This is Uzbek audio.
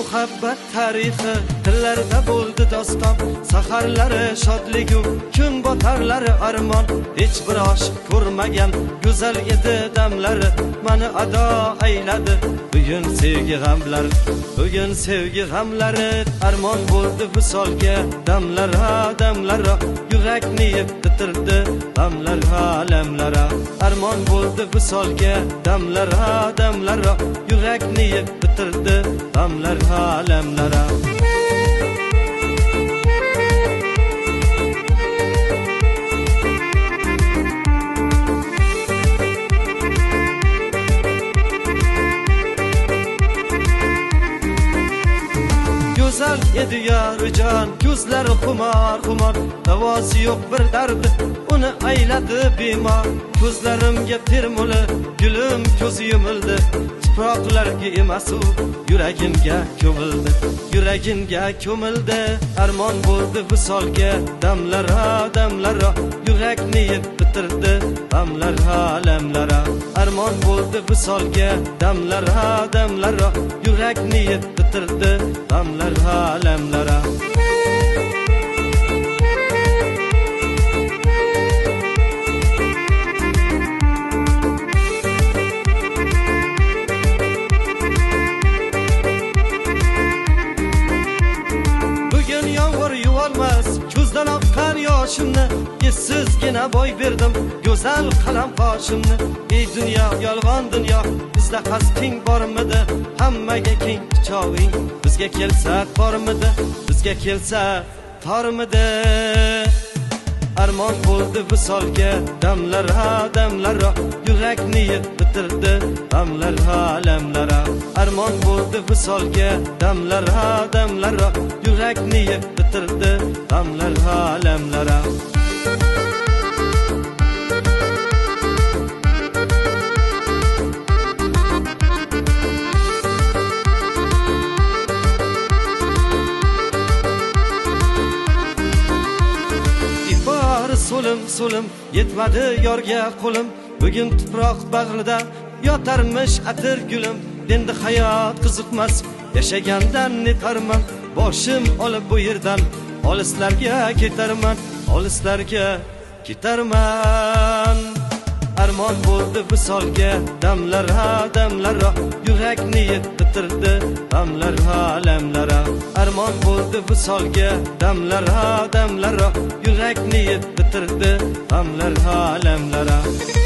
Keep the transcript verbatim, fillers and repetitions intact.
muhabbat tarixi tillarda bo'ldi doston, saharlari shodligu kun botarlari armon. Hech bir oshiq ko'rmagan go'zal edi damlari, mani ado ayladi bugun sevgi g'amlari. Bugun sevgi g'amlari armon bo'ldi visolga, damlar ha damlar, yurakni yeb bitirdi g'amlar alamlar. Armon bo'ldi visolga, damlar ha damlar, yurakni yeb bitirdi g'amlar alamlar. Güzel edi yarıcan, gözleri xumar xumar, davası yok bir derdi, onu ayladı bimar. Gözlerimge termuli, gülüm gözü yumuldu, tuproqlarga emas u yuragimga ko'mildi, yuragimga ko'mildi. Armon bo'ldi visolga, damlar ha damlar, yurakni yeb bitirdi g'amlar alamlar. Armon bo'ldi visolga, damlar ha damlar, yurakni yeb bitirdi g'amlar alamlar. Ko'zdan oqqan yoshimni essizgina boy berdim go'zal qalam qoshimni. Ey dunyo, yolg'on dunyo, bizda qasding bormidi? Hammaga keng quchog'ing bizga kelsa tormidi? Bizga kelsa tormidi? Armon bo'ldi visolga, damlar ha damlar, yurakni yeb bitirdi g'amlar alamlar. Armon bo'ldi visolga, damlar ha damlar, yurakni yeb bitirdi g'amlar alamlar. So'lim so'lim yetmadi yorga qo'lim, bugun tuproq bag'rida yotarmish atir gulim. Endi hayot qiziqmas, yashagandan netarman, boshim olib bu yerdan olislarga ketarman, olislarga ketarman. Armon bo'ldi visolga, damlar ha damlar, yurakni yeb bitirdi g'amlar alamlar. Armon bo'ldi visolga, damlar ha damlar, yurakni yeb bitirdi g'amlar alamlar.